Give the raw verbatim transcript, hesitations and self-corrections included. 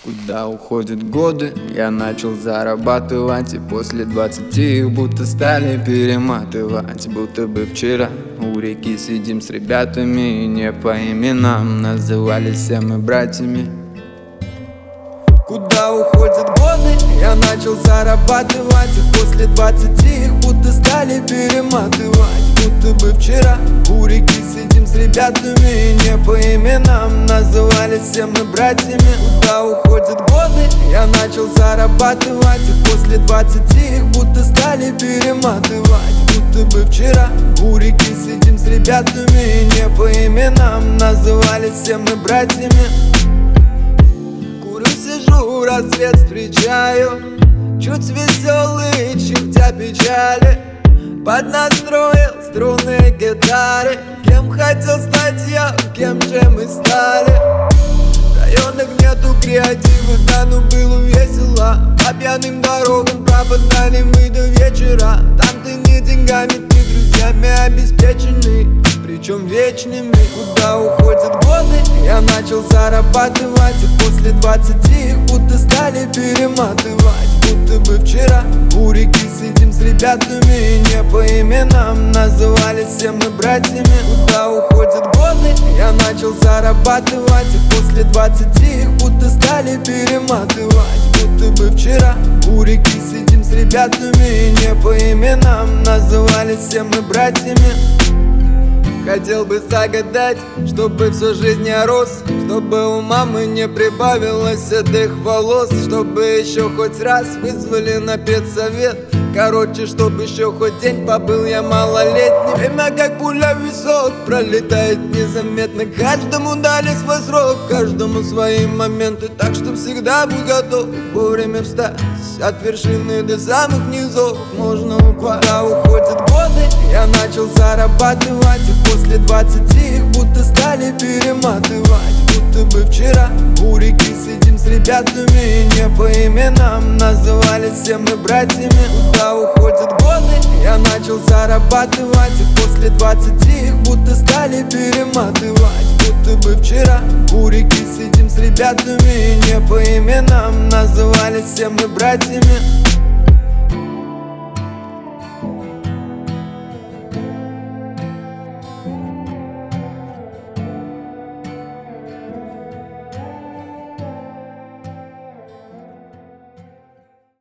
Куда уходят годы, я начал зарабатывать, и после двадцати их будто стали перематывать. Будто бы вчера у реки сидим с ребятами, и не по именам назывались все мы братьями. Куда уходят годы, я начал зарабатывать, и после двадцати их будто стали перематывать. Будто бы вчера у реки сидим с ребятами, и не по именам назывались все мы братьями. Куда уходят годы, я начал зарабатывать, и после двадцати их будто стали перематывать. Будто бы вчера у реки сидим с ребятами, и не по именам назывались все мы братьями. Курю, сижу, рассвет встречаю, чуть веселый, чуть-чуть печали. Поднастроил струны гитары, кем хотел стать я, кем же мы стали. В районах нету креатива, да ну было весело. По пьяным дорогам пропадали мы до вечера. Там ты не деньгами, ты друзьями обеспечены, причем вечными. Куда уходят годы, я начал зарабатывать, и после двадцати их будто стали перематывать. Будто бы вчера у реки сидим с ребятами, и не по именам назывались все мы братьями. Куда уходят годы, я начал зарабатывать, и после двадцати их будто стали перематывать. Будто бы вчера у реки сидим с ребятами, и не по именам назывались все мы братьями. Хотел бы загадать, чтобы всю жизнь я рос, чтобы у мамы не прибавилось седых волос, чтобы еще хоть раз вызвали на педсовет. Короче, чтобы еще хоть день побыл я малолетним. Время как пуля в висок пролетает незаметно. Каждому дали свой срок, каждому свои моменты. Так что всегда будь готов вовремя встать. От вершины до самых низов можно упасть. Куда уходят годы, я начал зарабатывать, и после двадцати их будто стали перематывать. Будто бы вчера у реки сидим с ребятами, и не по именам назывались все мы братьями. Куда уходят годы, я начал зарабатывать, и после двадцати их будто стали перематывать. Будто бы вчера у реки сидим с ребятами, и не по именам назывались все мы братьями.